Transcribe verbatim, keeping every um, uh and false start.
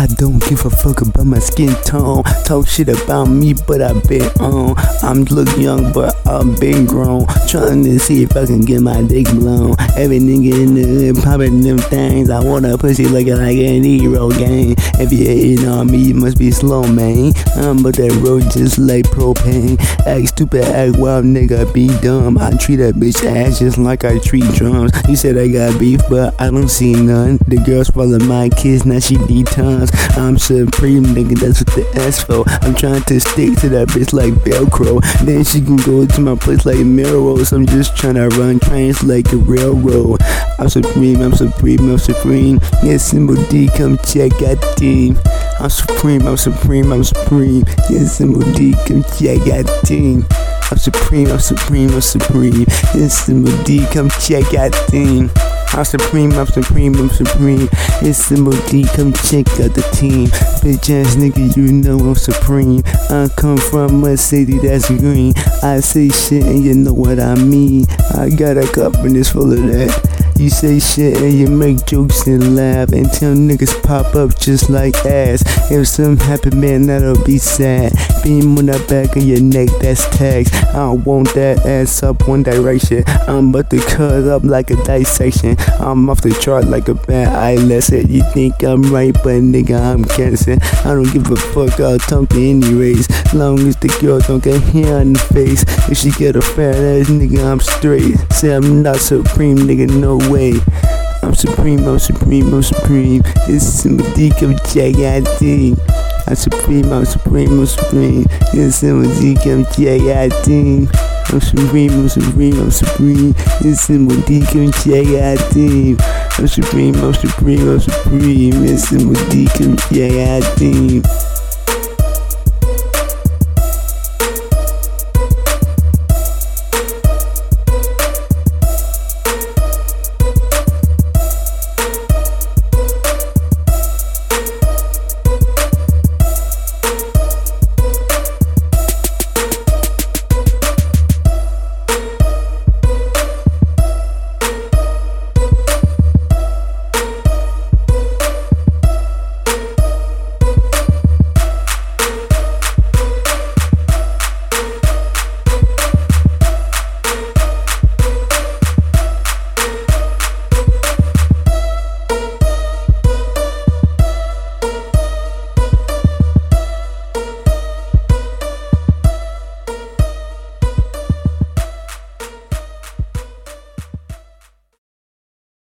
I don't give a fuck about my skin tone. Talk shit about me, but I been on. I'm look young, but I've been grown. Trying to see if I can get my dick blown. Every nigga in the hood popping them things. I want a pussy looking like an hero gang. If you hating on me, you must be slow, man. I'm but that road just like propane. Act stupid, act wild, nigga, be dumb. I treat that bitch ass just like I treat drums. You said I got beef, but I don't see none. The girls follow my kids, now she need tons. I'm supreme, nigga, that's what the S for. I'm trying to stick to that bitch like Velcro. Then she can go to my place like Melrose. I'm just trying to run trains like a railroad. I'm supreme, I'm supreme, I'm supreme. Yes, Symbol D, come check out the team. I'm supreme, I'm supreme, I'm supreme. Yes, Symbol D, come check out the team. I'm supreme, I'm supreme, I'm supreme. Yes, Symbol D, come check out the team. I'm supreme, I'm supreme, I'm supreme. It's Symbol D, come check out the team. Bitch ass nigga, you know I'm supreme. I come from a city that's green. I say shit and you know what I mean. I got a cup and it's full of that. You say shit and you make jokes and laugh until niggas pop up just like ass. If something happen, man, that'll be sad. Beam on the back of your neck, that's tags. I don't want that ass up one direction. I'm about to cut up like a dissection. I'm off the chart like a bad eyelash. You think I'm right, but nigga, I'm cancer. I don't give a fuck, I'll talk to anyways. Long as the girl don't get hair on the face. If she get a fat ass nigga, I'm straight. Say I'm not supreme, nigga, no way. I'm supreme, I'm supreme, I'm supreme. This is Symbol D, come check out the team. I'm supreme, I'm supreme, I'm supreme. This is Symbol D, come check out the team. I'm supreme, I'm supreme, I'm supreme. This is Symbol D, come check out the team. I'm supreme, I'm supreme, I'm supreme. This is Symbol D, come check out the team.